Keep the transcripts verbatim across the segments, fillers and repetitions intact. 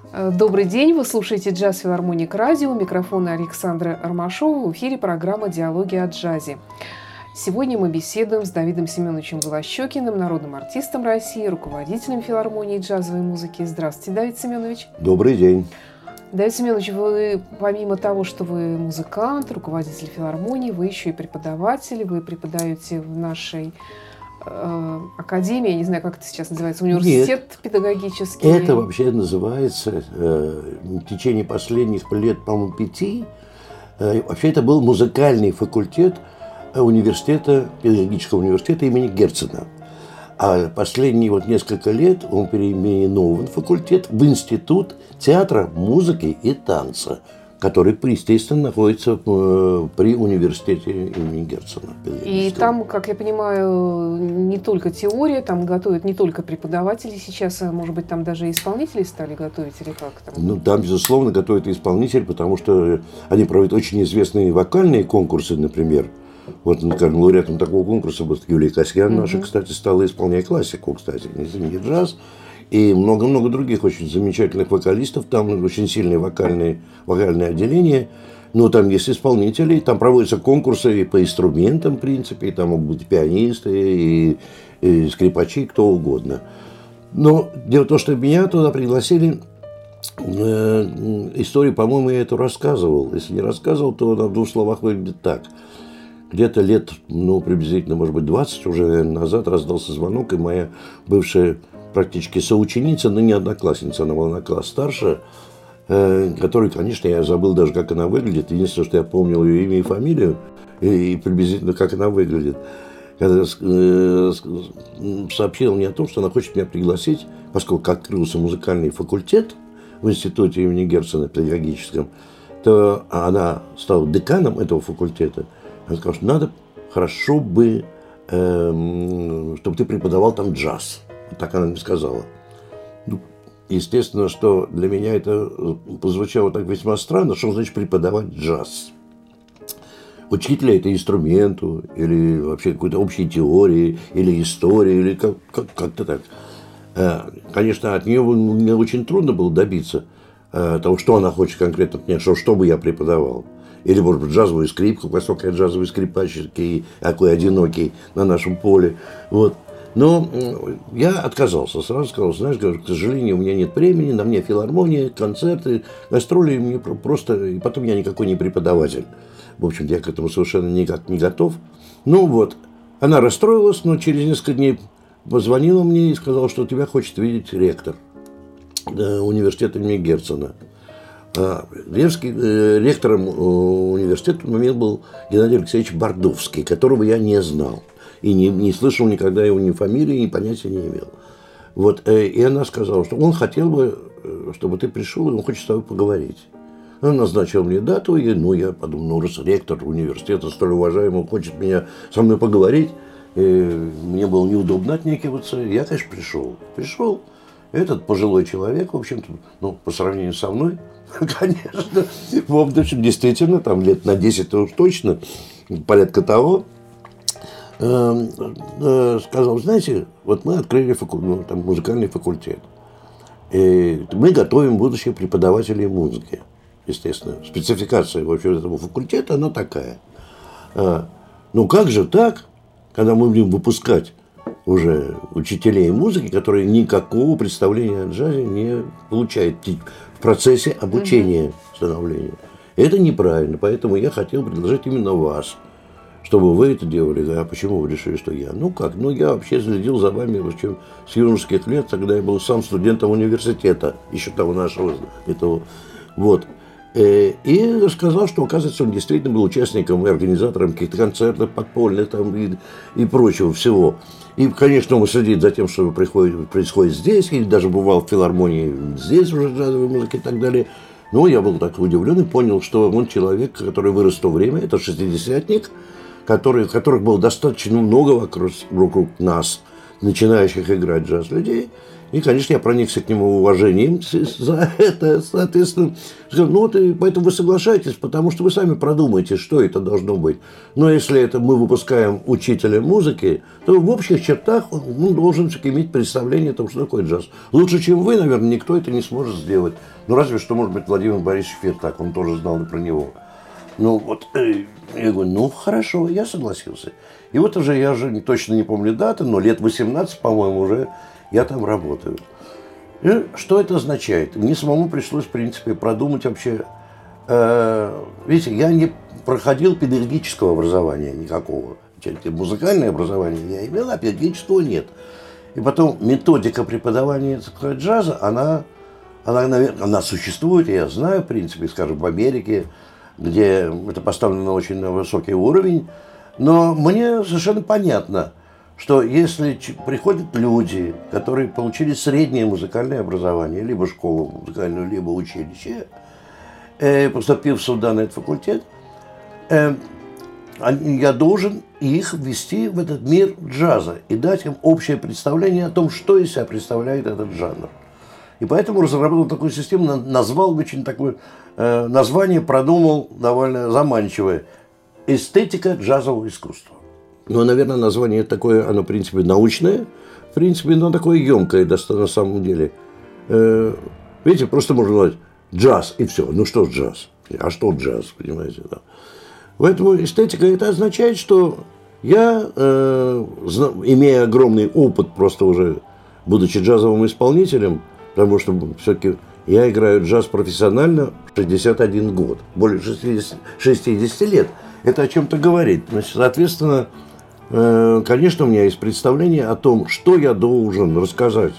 Добрый день, вы слушаете «Джаз Филармоник Радио», у микрофона Александра Ромашова, в эфире программа «Диалоги о джазе». Сегодня мы беседуем с Давидом Семеновичем Голощёкиным, народным артистом России, руководителем филармонии джазовой музыки. Здравствуйте, Давид Семенович. Добрый день. Давид Семенович, вы, помимо того, что вы музыкант, руководитель филармонии, вы еще и преподаватель, вы преподаете в нашей э, академии, я не знаю, как это сейчас называется, университет Нет, педагогический. Это вообще называется э, в течение последних лет, по-моему, пяти, э, вообще это был музыкальный факультет университета, педагогического университета имени Герцена. А последние вот несколько лет он переименован факультет в Институт театра, музыки и танца, который, естественно, находится при университете имени Герцена. И там, как я понимаю, не только теория, там готовят не только преподаватели сейчас, а может быть, там даже и исполнители стали готовить, или как там? Ну, там, безусловно, готовят и исполнители, потому что они проводят очень известные вокальные конкурсы, например. Вот, например, лауреатом такого конкурса был Юлия Касьян, наша, mm-hmm. кстати, стала исполнять классику, кстати, не джаз. И много-много других очень замечательных вокалистов. Там очень сильное вокальное, вокальное отделение. Но там есть исполнители, там проводятся конкурсы и по инструментам, в принципе. И там могут быть пианисты, и, и скрипачи, кто угодно. Но дело в том, что меня туда пригласили. Э, историю, по-моему, я эту рассказывал. Если не рассказывал, то она в двух словах выглядит так. Где-то лет, ну, приблизительно, может быть, двадцать уже назад раздался звонок, и моя бывшая практически соученица, но не одноклассница, она была на класс старше, э, которой, конечно, я забыл даже, как она выглядит. Единственное, что я помнил ее имя и фамилию, и, и приблизительно, как она выглядит. Когда э, сообщила мне о том, что она хочет меня пригласить, поскольку открылся музыкальный факультет в институте имени Герцена педагогическом, то она стала деканом этого факультета. Она сказала, что надо хорошо бы, э, чтобы ты преподавал там джаз. Вот так она мне сказала. Ну, естественно, что для меня это прозвучало так весьма странно, что значит преподавать джаз. Учителя это инструменту, или вообще какой-то общей теории, или истории, или как, как, как-то так. Э, конечно, от нее мне очень трудно было добиться э, того, что она хочет конкретно от меня, что, что бы я преподавал. Или, может быть, джазовую скрипку, поскольку я джазовый скрипачик и такой одинокий на нашем поле. Вот. Но я отказался. Сразу сказал, знаешь, говорю, к сожалению, у меня нет времени, на мне филармония, концерты, гастроли, мне просто... И потом я никакой не преподаватель. В общем-то, я к этому совершенно никак не готов. Ну вот, она расстроилась, но через несколько дней позвонила мне и сказала, что тебя хочет видеть ректор университета имени Герцена. Ревский, э, ректором э, университета в тот момент был Геннадий Алексеевич Бардовский, которого я не знал. И не, не слышал никогда его ни фамилии, ни понятия не имел. Вот, э, и она сказала, что он хотел бы, чтобы ты пришел, и он хочет с тобой поговорить. Она назначила мне дату, и ну, я подумал, ну, раз ректор университета, столь уважаемый, хочет меня, со мной поговорить, э, мне было неудобно отнекиваться. Я, конечно, пришел. Пришел. Этот пожилой человек, в общем-то, ну, по сравнению со мной, конечно, в общем, действительно, там лет на десять уж точно, порядка того, э, э, сказал, знаете, вот мы открыли факу... ну, там, музыкальный факультет, и мы готовим будущих преподавателей музыки, естественно. Спецификация вообще этого факультета, она такая. А, ну, как же так, когда мы будем выпускать уже учителей музыки, которые никакого представления о джазе не получают в процессе обучения mm-hmm. становления. Это неправильно, поэтому я хотел предложить именно вас, чтобы вы это делали. А почему вы решили, что я? Ну как, ну я вообще следил за вами еще с юношеских лет, тогда я был сам студентом университета, еще того нашего, этого, вот. И рассказал, что, оказывается, он действительно был участником и организатором каких-то концертов подпольных там, и, и прочего всего. И, конечно, он следит за тем, что происходит, происходит здесь, и даже бывал в филармонии здесь уже джазовой музыки и так далее. Но я был так удивлен и понял, что он человек, который вырос в то время, это шестидесятник, который, которых было достаточно много вокруг, вокруг нас, начинающих играть джаз людей. И, конечно, я проникся к нему уважением за это, соответственно. Ну вот, и поэтому вы соглашаетесь, потому что вы сами продумаете, что это должно быть. Но если это мы выпускаем учителя музыки, то в общих чертах он должен иметь представление о том, что такое джаз. Лучше, чем вы, наверное, никто это не сможет сделать. Ну, разве что, может быть, Владимир Борисович Фиртак, он тоже знал и про него. Ну, вот, я говорю, ну, хорошо, я согласился. И вот уже, я же точно не помню даты, но лет восемнадцать, по-моему, уже я там работаю. И что это означает? Мне самому пришлось, в принципе, продумать вообще. Э, видите, я не проходил педагогического образования никакого. Музыкальное образование я имел, а педагогического нет. И потом методика преподавания джаза, она, она, наверное, она существует, я знаю, в принципе, скажем, в Америке, где это поставлено на очень высокий уровень. Но мне совершенно понятно, что если приходят люди, которые получили среднее музыкальное образование, либо школу музыкальную, либо училище, э, поступившие в данный факультет, э, я должен их ввести в этот мир джаза и дать им общее представление о том, что из себя представляет этот жанр. И поэтому разработал такую систему, назвал очень такое э, название, продумал довольно заманчивое: «Эстетика джазового искусства». Ну, наверное, название такое, оно, в принципе, научное, в принципе, но такое емкое на самом деле. Э, видите, просто можно говорить джаз и все. Ну, что джаз? А что джаз, понимаете? Да. Поэтому эстетика, это означает, что я, э, имея огромный опыт, просто уже будучи джазовым исполнителем, потому что все-таки я играю джаз профессионально шестьдесят один год, более шестидесяти лет. Это о чем-то говорит. Значит, соответственно, э, конечно, у меня есть представление о том, что я должен рассказать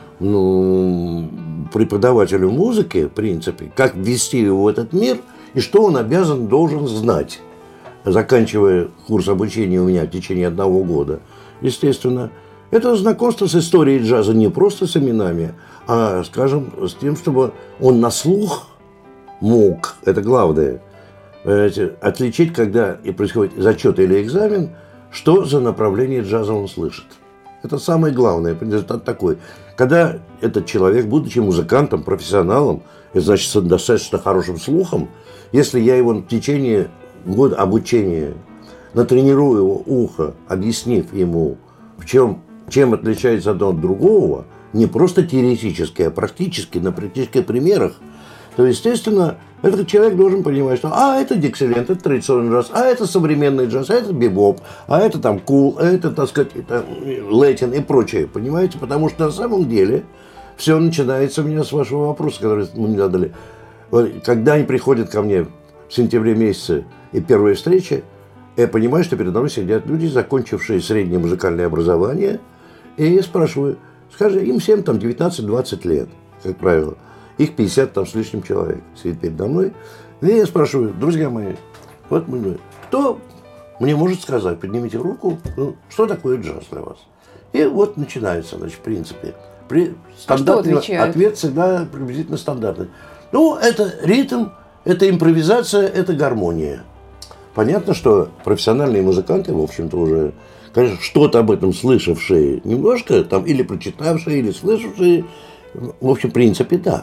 ну, преподавателю музыки, в принципе, как ввести его в этот мир и что он обязан, должен знать, заканчивая курс обучения у меня в течение одного года. Естественно, это знакомство с историей джаза не просто с именами, а, скажем, с тем, чтобы он на слух мог, это главное, отличить, когда и происходит зачет или экзамен, что за направление джаза он слышит. Это самое главное, результат такой. Когда этот человек, будучи музыкантом, профессионалом, и, значит, с достаточно хорошим слухом, если я его в течение года обучения натренирую его ухо, объяснив ему, в чем, чем отличается одно от другого, не просто теоретически, а практически, на практических примерах, то, естественно, этот человек должен понимать, что а, это диксиленд, это традиционный джаз, а это современный джаз, а это бибоп, а это там кул, а это, так сказать, это латин и прочее, понимаете? Потому что на самом деле все начинается у меня с вашего вопроса, который вы мне задали. Когда они приходят ко мне в сентябре месяце и первая встреча, я понимаю, что передо мной сидят люди, закончившие среднее музыкальное образование, и я спрашиваю, скажи, им всем там девятнадцать-двадцать лет, как правило. Их пятьдесят там с лишним человек сидит передо мной. И я спрашиваю, друзья мои, вот мы, кто мне может сказать, поднимите руку, ну, что такое джаз для вас? И вот начинается, значит, в принципе. При, стандартный а ответ всегда приблизительно стандартный. Ну, это ритм, это импровизация, это гармония. Понятно, что профессиональные музыканты, в общем-то, уже, конечно, что-то об этом слышавшие немножко, там, или прочитавшие, или слышавшие, в общем, в принципе, да.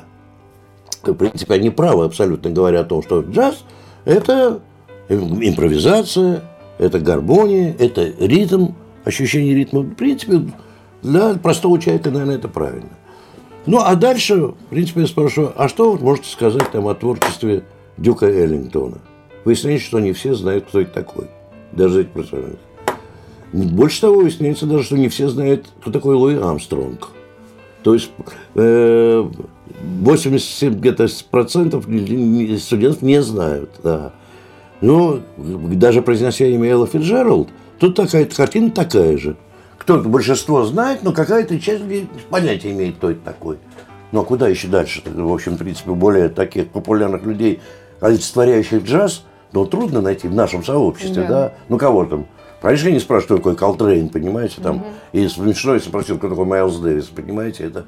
В принципе, они правы абсолютно, говоря о том, что джаз – это импровизация, это гармония, это ритм, ощущение ритма. В принципе, для простого человека, наверное, это правильно. Ну, а дальше, в принципе, я спрашиваю, а что вы можете сказать там о творчестве Дюка Эллингтона? Выясняется, что не все знают, кто это такой. Даже эти профессионалы. Больше того, выясняется даже, что не все знают, кто такой Луи Армстронг. То есть э, восемьдесят семь процентов студентов не знают. Да. Но даже произнося имя Элла Фицджеральд, тут такая картина такая же. Кто-то, большинство знает, но какая-то часть понятия имеет, кто это такой. Ну а куда еще дальше? В общем, в принципе, более таких популярных людей, олицетворяющих джаз, ну, трудно найти в нашем сообществе, да. да? Ну, кого там? Конечно, я не спрашиваю, кто такой Колтрейн, понимаете, там. Uh-huh. И смешно, если спросил, кто такой Майлз Дэвис, понимаете, это,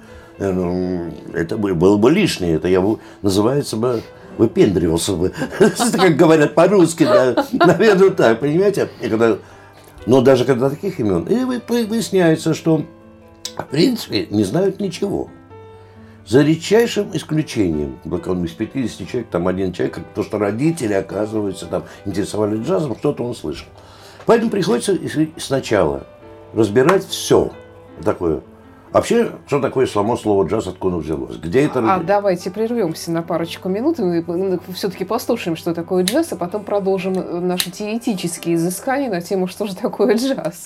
это было бы лишнее, это я бы, называется бы, выпендривался бы, как говорят по-русски, наверное, так, понимаете. Но даже когда таких имен, и выясняется, что в принципе, не знают ничего. За редчайшим исключением, из пятидесяти человек, там один человек, то, что родители, оказывается, там интересовались джазом, что-то он слышал. Поэтому приходится сначала разбирать все такое. Вообще, что такое само слово джаз, откуда взялось? Где это? А давайте прервемся на парочку минут, и мы все-таки послушаем, что такое джаз, а потом продолжим наши теоретические изыскания на тему, что же такое джаз.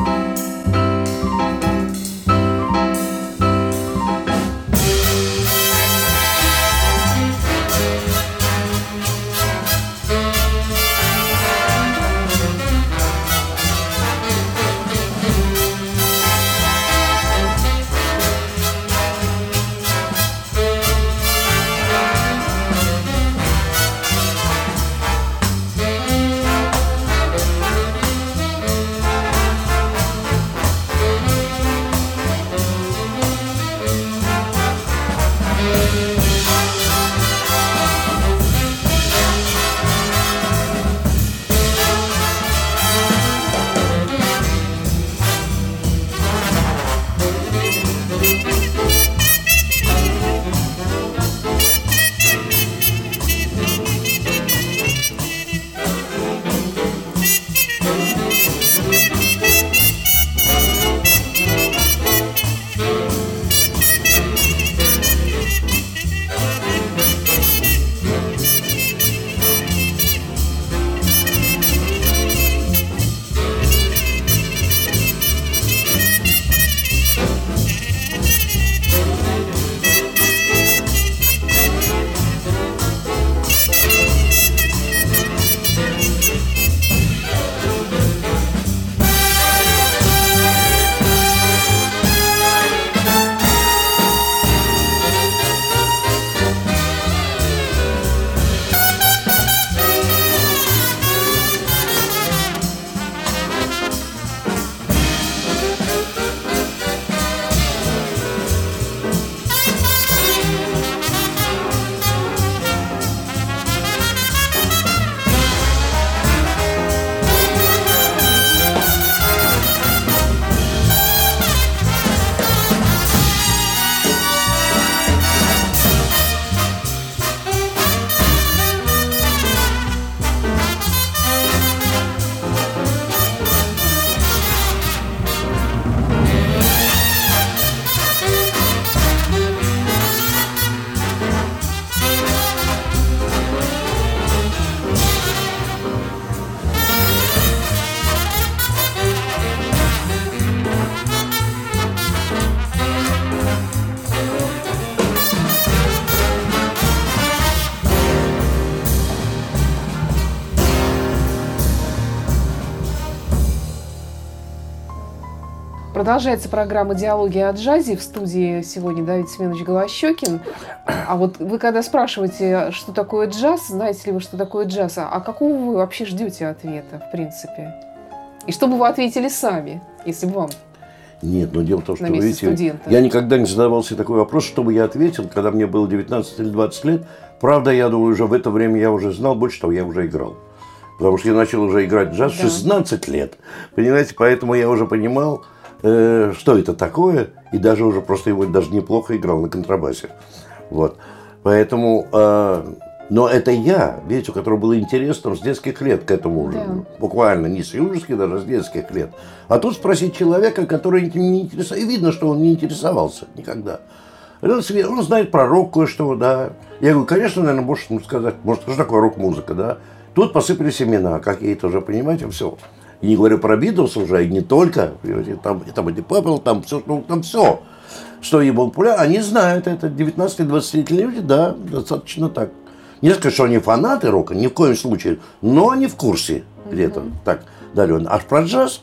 Продолжается программа «Диалоги о джазе». В студии сегодня Давид Семенович Голощёкин. А вот вы когда спрашиваете, что такое джаз, знаете ли вы, что такое джаз, а какого вы вообще ждете ответа, в принципе? И что бы вы ответили сами, если бы вам? Нет, но дело в том, что, видите, я никогда не задавался такой вопрос, чтобы я ответил, когда мне было девятнадцать или двадцать лет. Правда, я думаю, уже в это время я уже знал, больше того, я уже играл. Потому что я начал уже играть в джаз в да. шестнадцать лет. Понимаете, поэтому я уже понимал, э, что это такое, и даже уже просто его даже неплохо играл на контрабасе. Вот. Поэтому, э, но это я, видите, у которого было интересно с детских лет к этому, да. буквально не с юношеских, даже а с детских лет. А тут спросить человека, который этим не интересовался, и видно, что он не интересовался никогда. Он знает про рок кое-что, да. Я говорю, конечно, наверное, можешь сказать, может, что такое рок-музыка, да. Тут посыпались имена какие-то уже, понимаете, все. И не говорю про Битлз уже, и не только. Там, там и Папел, там все, ну, там все, что и было популярно. Они знают это. девятнадцати-двадцатилетние люди, да, достаточно так. Не сказать, что они фанаты рока, ни в коем случае, но они в курсе где-то. Mm-hmm. Так, далее. А про джаз,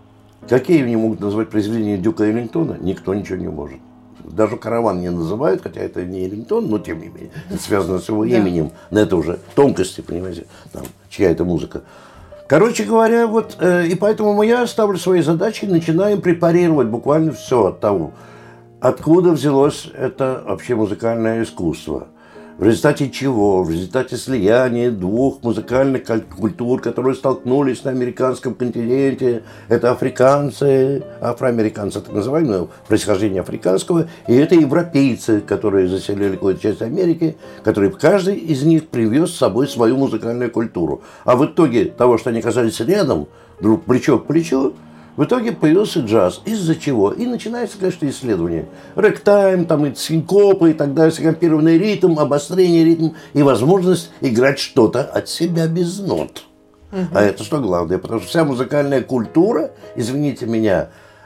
какие они могут назвать произведения Дюка Эллингтона, никто ничего не может. Даже «Караван» не называют, хотя это не Эллингтон, но тем не менее, это связано с его именем. Но это уже тонкости, понимаете, там, чья это музыка. Короче говоря, вот, э, и поэтому я ставлю свои задачи и начинаем препарировать буквально все от того, откуда взялось это вообще музыкальное искусство. В результате чего? В результате слияния двух музыкальных культур, которые столкнулись на американском континенте. Это африканцы, афроамериканцы, так называемые, происхождение африканского, и это европейцы, которые заселили какую-то часть Америки, которые каждый из них привез с собой свою музыкальную культуру. А в итоге того, что они оказались рядом, друг плечо к плечу, в итоге появился джаз. Из-за чего? И начинается, конечно, исследование. Рэктайм, там и синкопы, и так далее, синкопированный ритм, обострение ритма и возможность играть что-то от себя без нот. Uh-huh. А это что главное? Потому что вся музыкальная культура, извините меня,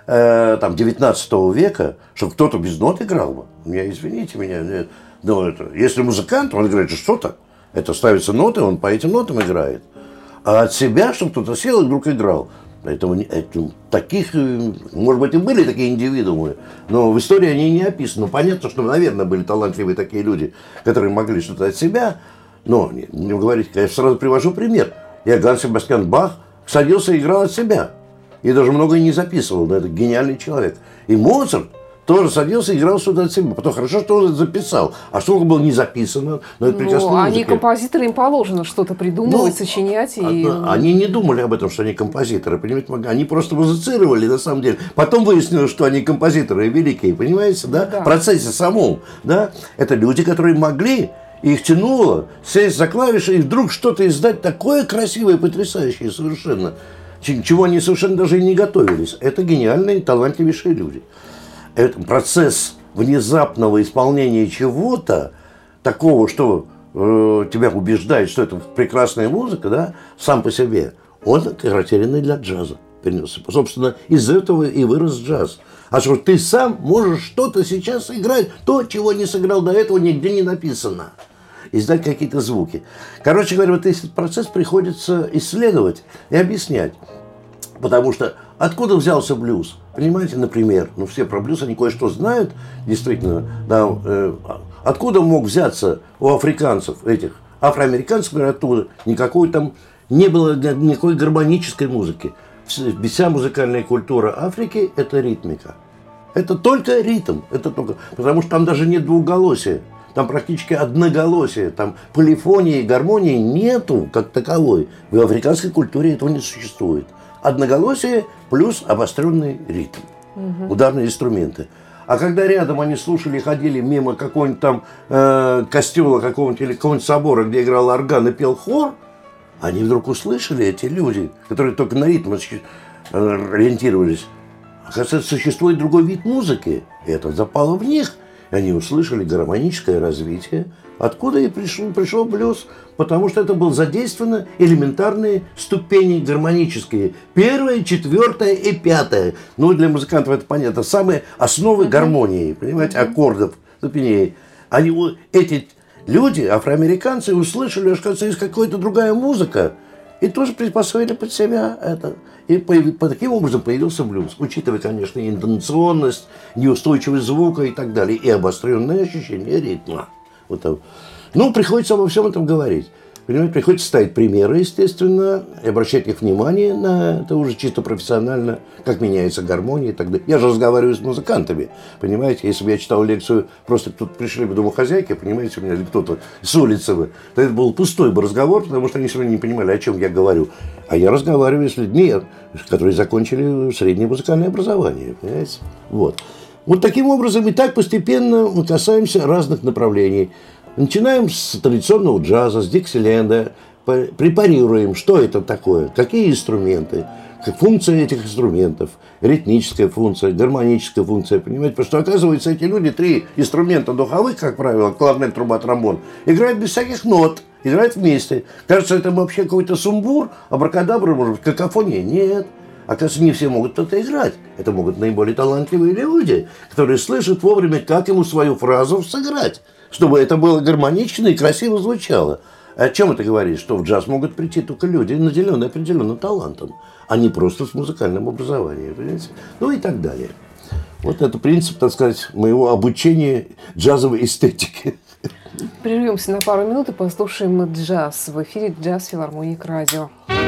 э, там, девятнадцатого века, чтобы кто-то без нот играл бы. Меня, извините меня, нет. Но это, если музыкант, он играет что-то, это ставятся ноты, он по этим нотам играет. А от себя, чтобы кто-то сел и вдруг играл. Поэтому это, таких, может быть, и были такие индивидуумы, но в истории они не описаны. Ну, понятно, что, наверное, были талантливые такие люди, которые могли что-то от себя, но, не, не говорить, я сразу привожу пример. Иоганн Себастьян Бах садился и играл от себя, и даже многое не записывал, но это гениальный человек. И Моцарт тоже садился и играл что-то от себя. Потом хорошо, что он это записал. А что было не записано, но это прекрасная музыка. Они композиторы, им положено что-то придумывать, ну, сочинять. И... Они не думали об этом, что они композиторы, понимаете? Они просто музицировали, на самом деле. Потом выяснилось, что они композиторы великие, понимаете? Да? Да. В процессе самом. Да? Это люди, которые могли, их тянуло сесть за клавиши и вдруг что-то издать такое красивое, потрясающее совершенно, чего они совершенно даже и не готовились. Это гениальные, талантливейшие люди. Это процесс внезапного исполнения чего-то, такого, что э, тебя убеждает, что это прекрасная музыка, да, сам по себе, он характерный для джаза перенесся. Собственно, из этого и вырос джаз. А что ты сам можешь что-то сейчас играть, то, чего не сыграл до этого, нигде не написано. Издать какие-то звуки. Короче говоря, вот этот процесс приходится исследовать и объяснять. Потому что откуда взялся блюз? Понимаете, например, ну все про блюз, они кое-что знают, действительно. Да, э, откуда мог взяться у африканцев, этих афроамериканцев, говорят, оттуда никакой там не было никакой гармонической музыки. Вся музыкальная культура Африки – это ритмика. Это только ритм, это только, потому что там даже нет двухголосия. Там практически одноголосие, там полифонии, гармонии нету как таковой. В африканской культуре этого не существует. Одноголосие плюс обостренный ритм, угу. Ударные инструменты. А когда рядом они слушали, ходили мимо какого-нибудь там э, костела, какого-нибудь или какого-нибудь собора, где играл орган и пел хор, они вдруг услышали, эти люди, которые только на ритм ориентировались, оказывается, существует другой вид музыки, и это запало в них. И они услышали гармоническое развитие, откуда и пришел, пришел блюз, потому что это было задействовано элементарные ступени гармонические. Первая, четвертая и пятая. Ну, для музыкантов это понятно. Самые основы гармонии, понимаете, аккордов, ступеней. Они, эти люди, афроамериканцы, услышали, что есть какая-то другая музыка, и тоже приспособили под себя это. И по, по таким образом появился блюз, учитывая, конечно, и интонационность, неустойчивость звука и так далее, и обостренное ощущение ритма. Вот так. Ну, приходится обо всем этом говорить. Понимаете, приходится ставить примеры, естественно, и обращать их внимание на это уже чисто профессионально, как меняется гармония и так далее. Я же разговариваю с музыкантами, понимаете, если бы я читал лекцию, просто тут пришли бы домохозяйки, понимаете, у меня или кто-то с улицы бы, то это был пустой бы разговор, потому что они все равно не понимали, о чем я говорю. А я разговариваю с людьми, которые закончили среднее музыкальное образование, понимаете, вот. Вот таким образом и так постепенно мы касаемся разных направлений. Начинаем с традиционного джаза, с диксиленда, препарируем, что это такое, какие инструменты, функция этих инструментов, ритмическая функция, гармоническая функция, понимаете? Потому что, оказывается, эти люди, три инструмента духовых, как правило, кларнет, труба, тромбон, играют без всяких нот, играют вместе. Кажется, это вообще какой-то сумбур, абракадабра, может быть, какофония. Нет. Оказывается, не все могут это играть. Это могут наиболее талантливые люди, которые слышат вовремя, как ему свою фразу сыграть, чтобы это было гармонично и красиво звучало. О чем это говорит? Что в джаз могут прийти только люди, наделенные определенным талантом, а не просто с музыкальным образованием. Понимаете? Ну и так далее. Вот это принцип, так сказать, моего обучения джазовой эстетике. Прервемся на пару минут и послушаем джаз. В эфире «Джаз Филармоник Радио».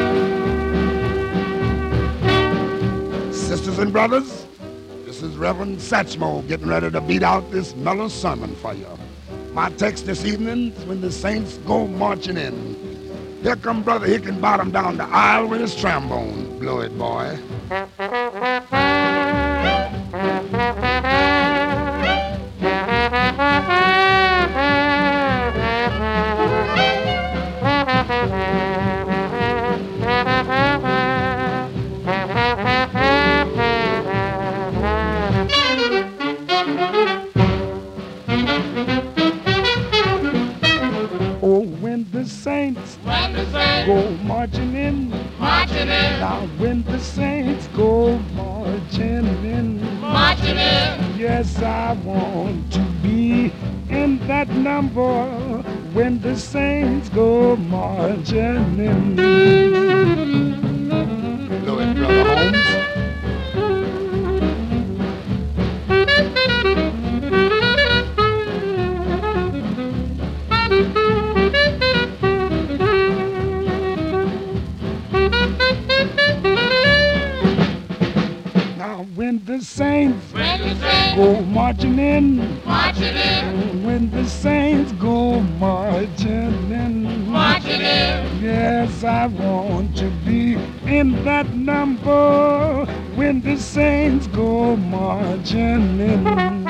Sisters and brothers, this is Reverend Satchmo getting ready to beat out this mellow sermon for you. My text this evening is when the saints go marching in. Here come Brother Hickenbottom down the aisle with his trombone. Blow it, boy. Saints, when the saints go marching in, marching in. Now when the saints go marching in, marching in. Yes, I want to be in that number when the saints go marching in. Blow it, Brother Holmes. When the saints, when the saints go marching in, marching in. When the saints go marching in, marching in. Yes, I want to be in that number when the saints go marching in.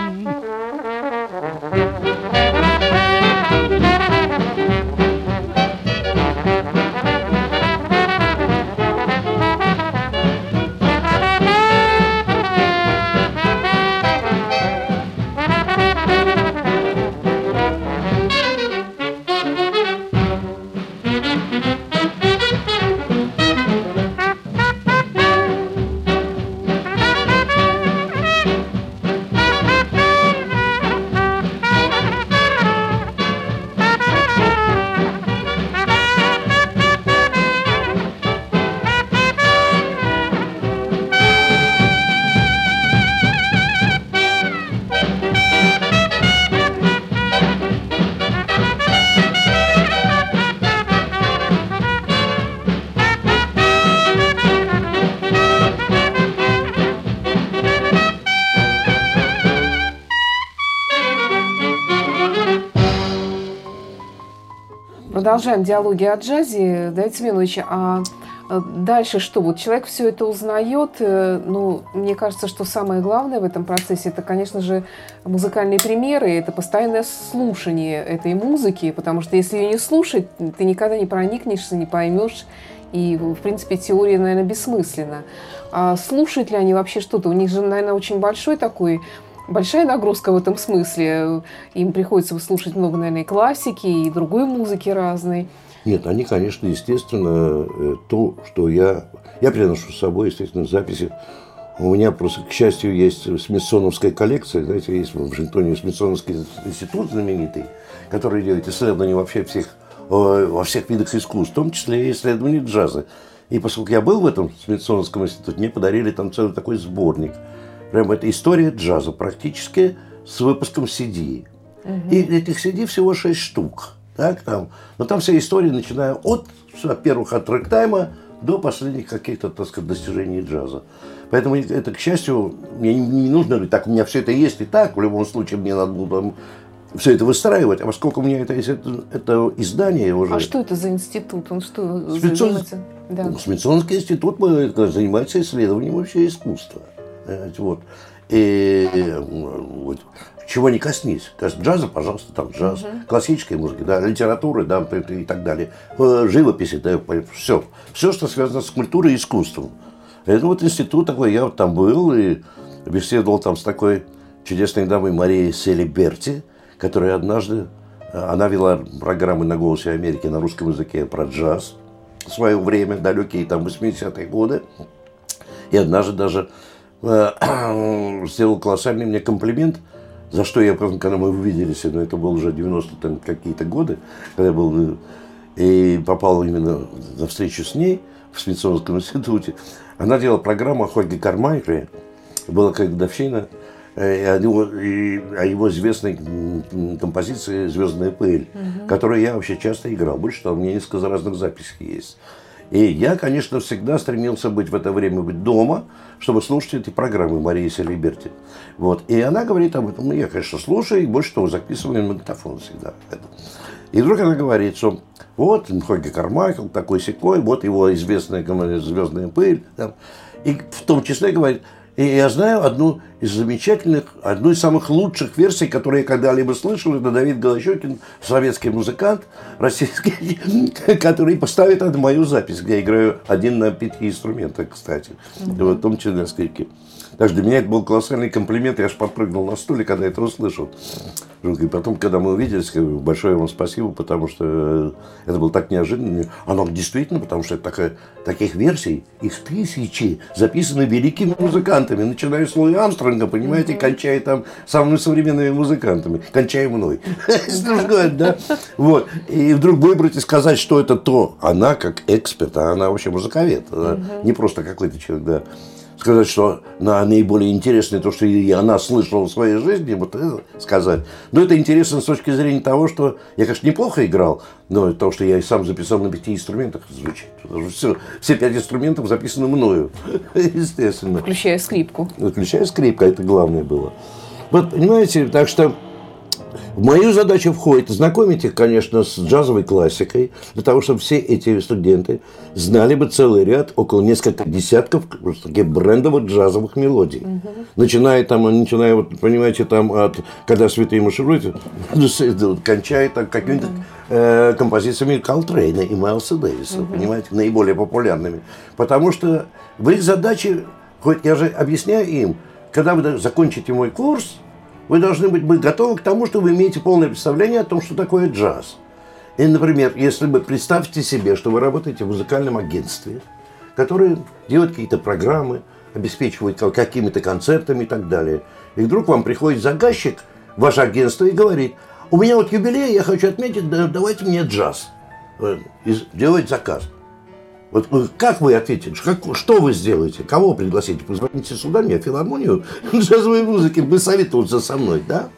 Продолжаем диалоги о джазе. Давид Семенович, а дальше что? Вот человек все это узнает. Ну, мне кажется, что самое главное в этом процессе — это, конечно же, музыкальные примеры, это постоянное слушание этой музыки, потому что если ее не слушать, ты никогда не проникнешься, не поймешь. И, в принципе, теория, наверное, бессмысленна. А слушают ли они вообще что-то? У них же, наверное, очень большой такой... Большая нагрузка в этом смысле. Им приходится слушать много, наверное, и классики, и другой музыки разной. Нет, они, конечно, естественно, то, что я... Я приношу с собой, естественно, записи. У меня просто, к счастью, есть смитсоновская коллекция. Знаете, есть в Вашингтоне Смитсоновский институт знаменитый, который делает исследования вообще всех, во всех видах искусств, в том числе и исследования джаза. И поскольку я был в этом Смитсоновском институте, мне подарили там целый такой сборник. Прямо это история джаза, практически с выпуском си ди. Угу. И этих си ди всего шесть штук. Так, там. Но там вся история, начиная от, во-первых, от рэктайма до последних каких-то, так сказать, достижений джаза. Поэтому это, к счастью, мне не нужно говорить, так, у меня все это есть и так, в любом случае мне надо было там все это выстраивать, а поскольку у меня это есть, это, это издание уже... А что это за институт? Он что Смитсон... занимается? Да. Смитсоновский институт занимается исследованием вообще искусства. Вот. И, вот, чего не коснись. Джаза, пожалуйста, там джаз, угу. Классической музыки, да, литературы, да, и так далее, живописи, да, все. Все, что связано с культурой и искусством. Это вот институт такой, я вот там был и беседовал там с такой чудесной дамой Марией Селиберти, которая однажды, она вела программы на «Голосе Америки» на русском языке про джаз в свое время, далекие там восьмидесятые годы. И однажды даже сделал колоссальный мне комплимент, за что я, когда мы увиделись, но это было уже девяностые какие-то годы, когда я был и попал именно на встречу с ней в Смитсоновском институте. Она делала программу о Хоге Кармайкле, была как годовщина, о его, о его известной композиции «Звездная пыль», угу. которую я вообще часто играл. Больше того, у меня несколько разных записей есть. И я, конечно, всегда стремился быть в это время быть дома, чтобы слушать эти программы Марии Селиберти. Вот. И она говорит об этом. Ну, я, конечно, слушаю, и больше того, записываю на магнитофон всегда. И вдруг она говорит, что вот Хоги Кармайкл, такой-сякой, вот его известная «Звездная пыль». Там. И в том числе говорит, и я знаю одну из замечательных, одну из самых лучших версий, которые я когда-либо слышал, это Давид Голощёкин, советский музыкант, российский, который поставит эту мою запись, где я играю один на пяти инструментах, кстати, mm-hmm. в том числе на скрипке. Так что для меня это был колоссальный комплимент, я аж подпрыгнул на стуле, когда это услышал. И потом, когда мы увиделись, большое вам спасибо, потому что это было так неожиданно. Оно действительно, потому что это такая, таких версий, их тысячи, записаны великими музыкантами, начиная с Луи Армстронга, понимаете, mm-hmm. кончая там самыми современными музыкантами, кончая мной. Да? Вот. И вдруг выбрать и сказать, что это то. Она как эксперт, а она вообще музыковед. Не просто какой-то человек, да. Сказать, что на наиболее интересное то, что и она слышала в своей жизни, вот это сказать. Но это интересно с точки зрения того, что я, конечно, неплохо играл, но то, что я и сам записал на пяти инструментах, звучит. Все, все пять инструментов записаны мною, естественно. Включая скрипку. Включая скрипку, это главное было. Вот, понимаете, так что в мою задачу входит знакомить их, конечно, с джазовой классикой, для того, чтобы все эти студенты знали бы целый ряд, около нескольких десятков таких брендовых джазовых мелодий. Угу. Начиная там, начиная, вот, понимаете, там, от «Когда святые маршируют», кончая там какими-то угу. э, композициями Колтрейна и Майлса Дэвиса, угу. понимаете, наиболее популярными. Потому что в их задаче, хоть я же объясняю им, когда вы закончите мой курс, вы должны быть, быть готовы к тому, что вы имеете полное представление о том, что такое джаз. И, например, если вы представьте себе, что вы работаете в музыкальном агентстве, которое делает какие-то программы, обеспечивает какими-то концертами и так далее. И вдруг вам приходит заказчик в ваше агентство и говорит, у меня вот юбилей, я хочу отметить, давайте мне джаз. И делать заказ. Вот как вы ответите? Как, что вы сделаете? Кого пригласите? Позвоните сюда, мне филармонию джазовой музыки, вы советоваться со мной, да?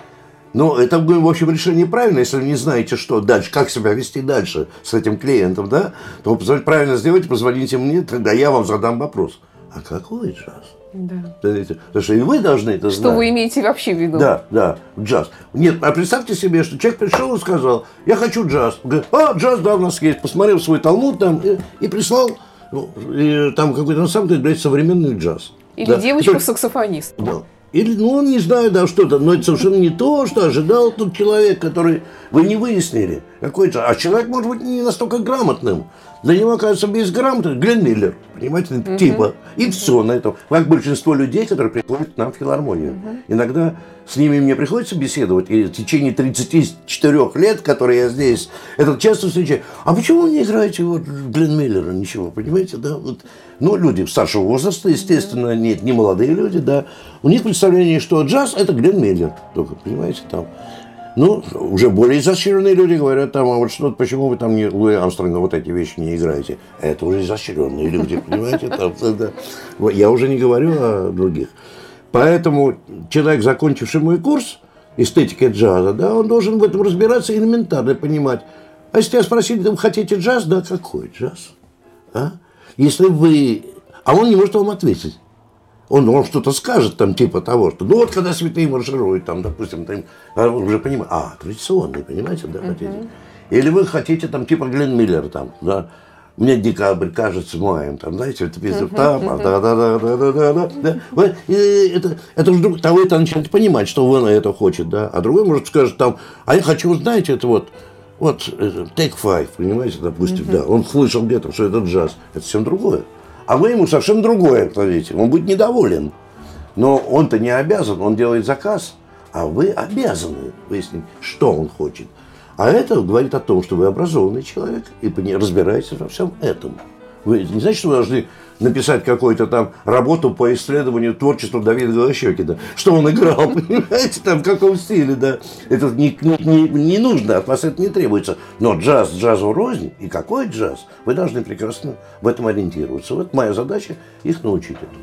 Но это, в общем, решение правильное, если вы не знаете, что дальше, как себя вести дальше с этим клиентом, да? То вы правильно сделаете, позвоните мне, тогда я вам задам вопрос. А какой джаз? Да. Потому что и вы должны это что знать. Что вы имеете вообще в виду? Да, да, джаз. Нет, а представьте себе, что человек пришел и сказал, я хочу джаз. Он говорит, а, джаз, да, у нас есть. Посмотрел свой талмуд там и, и прислал ну, и, там какой-то, на самом деле, блядь, современный джаз. Или да. девочку-саксофонист. Да. Или, ну, не знаю, да, что-то, но это совершенно не то, что ожидал тот человек, который вы не выяснили. Какой-то, а человек может быть не настолько грамотным. Для него, кажется, безграмотный Глен Миллер, понимаете, uh-huh. типа. И uh-huh. все на этом. Как большинство людей, которые приходят к нам в филармонию. Uh-huh. Иногда с ними мне приходится беседовать, и в течение тридцати четырёх лет, которые я здесь, это часто встречаю. А почему вы не играете вот Глен Миллера? Ничего, понимаете, да? Вот. Ну, люди старшего возраста, естественно, uh-huh. нет, не молодые люди, да. У них представление, что джаз – это Глен Миллер. Только, понимаете, там. Ну, уже более изощренные люди говорят, там, а вот что, почему вы там не Луи Армстронга вот эти вещи не играете? Это уже изощренные люди, понимаете? Там, да. Я уже не говорю о других. Поэтому человек, закончивший мой курс эстетики джаза, да, он должен в этом разбираться элементарно, понимать. А если тебя спросили, вы хотите джаз? Да, какой джаз? А? Если вы... А он не может вам ответить. Он, он что-то скажет там типа того, что ну вот когда святые маршируют, там, допустим, там, он уже понимает, а, традиционный, понимаете, да, хотите. Uh-huh. Или вы хотите там типа Глен Миллер, там, да, мне декабрь кажется маем, там, знаете, это песня, там, да, да, да, да, да, да, да, да. Это, это вдруг того-то начинает понимать, что он это хочет, да, а другой может сказать там, а я хочу, знаете, это вот, вот, Take Five, понимаете, допустим, uh-huh. да, он слышал где-то, что это джаз, это совсем другое. А вы ему совершенно другое ответите. Он будет недоволен. Но он-то не обязан, он делает заказ, а вы обязаны выяснить, что он хочет. А это говорит о том, что вы образованный человек и разбираетесь во всем этом. Вы не знаете, что вы должны написать какую-то там работу по исследованию творчества Давида Голощёкина, что он играл, понимаете, там в каком стиле, да. Это не, не, не нужно, от вас это не требуется. Но джаз, джазу рознь, и какой джаз, вы должны прекрасно в этом ориентироваться. Вот моя задача их научить этому.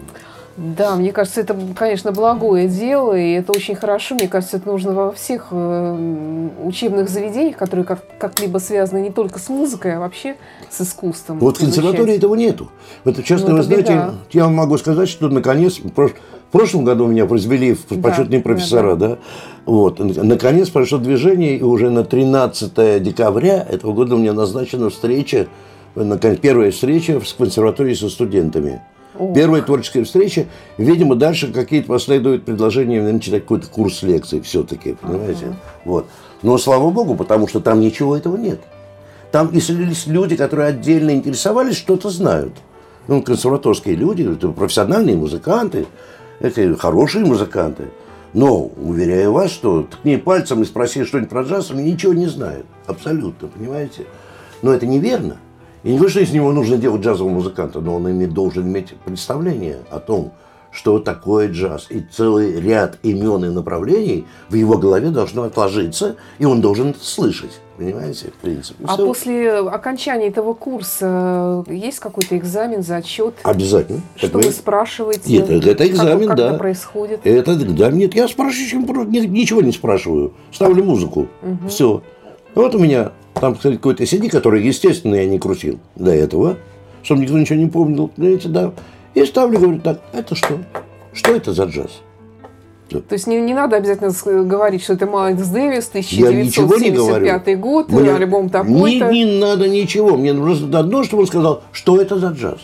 Да, мне кажется, это, конечно, благое дело, и это очень хорошо. Мне кажется, это нужно во всех э, учебных заведениях, которые как- как-либо связаны не только с музыкой, а вообще с искусством. Вот в консерватории этого нету. Это, честно, Ну, вы это знаете, беда. я вам могу сказать, что наконец, в прош- в прошлом году меня произвели в Да, почетные да, профессора, да, вот, наконец прошло движение, и уже на тринадцатое декабря этого года у меня назначена встреча, наконец, первая встреча в консерватории со студентами. Ох. Первая творческая встреча. Видимо, дальше какие-то последуют предложения, наверное, читать какой-то курс лекций все-таки, понимаете? Ага. Вот. Но слава богу, потому что там ничего этого нет. Там, если есть люди, которые отдельно интересовались, что-то знают. Ну, консерваторские люди, это профессиональные музыканты, это хорошие музыканты. Но, уверяю вас, что ткни пальцем и спроси что-нибудь про джаз, они ничего не знают. Абсолютно, понимаете? Но это неверно. И не говорю, что из него нужно делать джазового музыканта, но он иметь, должен иметь представление о том, что такое джаз. И целый ряд имен и направлений в его голове должно отложиться, и он должен это слышать. Понимаете, в принципе. А Все. после окончания этого курса есть какой-то экзамен, зачет? Обязательно. Что Так вы спрашиваете? Нет, это, это экзамен, как, да. Как это происходит? Это, да, нет, я спрашиваю, чем про- ни- ничего не спрашиваю. Ставлю музыку. Все. Вот у меня там, кстати, какой-то си ди, который, естественно, я не крутил до этого, чтобы никто ничего не помнил. Знаете, да. И ставлю, говорю, так, это что? Что это за джаз? То есть не, не надо обязательно с- говорить, что это Майлз Дэвис, Я ничего не тысяча девятьсот семьдесят пятый говорю. год, Мне альбом не, такой-то. не надо ничего. Мне просто одно, чтобы он сказал, что это за джаз.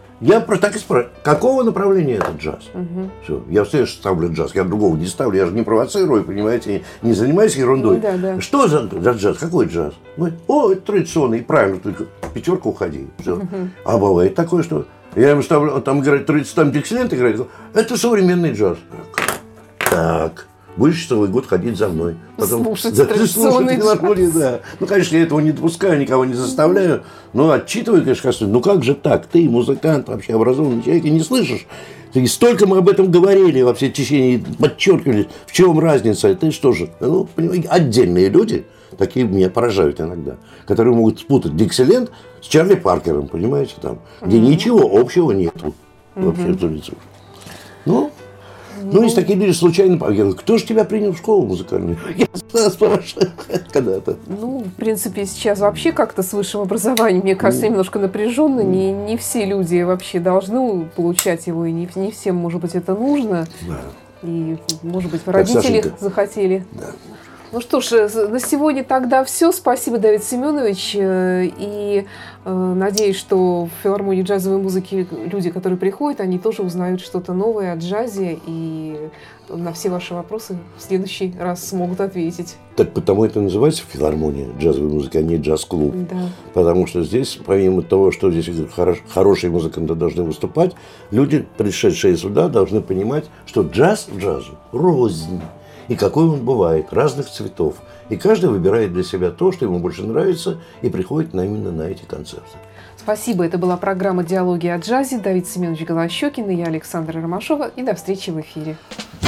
Я про так и спрашиваю, какого направления этот джаз? Мгм. Все, я все ставлю джаз, я другого не ставлю, я же не провоцирую, понимаете, не занимаюсь ерундой. Ну да, да. Что за, за джаз? Какой джаз? Мы, О, это традиционный, правильно, только пятерка уходи. Все. А бывает такое, что я ему ставлю, там играет традиционный, там Диксиленд играет, это современный джаз. Так. Будешь целый год ходить за мной. Слушать да, традиционный слушать филармонию, да. Ну, конечно, я этого не допускаю, никого не заставляю. Но отчитываю, конечно, как ну как же так? Ты музыкант, вообще образованный человек, и не слышишь. И столько мы об этом говорили вообще в течение, подчеркивали, в чем разница. Ты что же? Ну, понимаете, отдельные люди, такие меня поражают иногда, которые могут спутать Диксиленд с Чарли Паркером, понимаете, там, где ничего общего нету. Вообще, ну, ну, есть такие люди случайно. Я говорю, кто же тебя принял в школу музыкальную? Я спрашиваю когда-то. Ну, в принципе, сейчас вообще как-то с высшим образованием, мне кажется, немножко напряженно. Не, не все люди вообще должны получать его, и не, не всем, может быть, это нужно. Да. И, может быть, родители Сашенька. захотели. Да. Ну что ж, э, на сегодня тогда все. Спасибо, Давид Семенович. Э, И э, надеюсь, что в филармонии джазовой музыки люди, которые приходят, они тоже узнают что-то новое о джазе и на все ваши вопросы в следующий раз смогут ответить. Так потому это называется филармония джазовой музыки, а не джаз-клуб. Да. Потому что здесь, помимо того, что здесь хорош- хорошие музыканты должны выступать, люди, пришедшие сюда, должны понимать, что джаз джазу рознь. И какой он бывает, разных цветов. И каждый выбирает для себя то, что ему больше нравится, и приходит на, именно на эти концерты. Спасибо. Это была программа «Диалоги о джазе». Давид Семенович Голощекин и я, Александра Ромашова. И до встречи в эфире.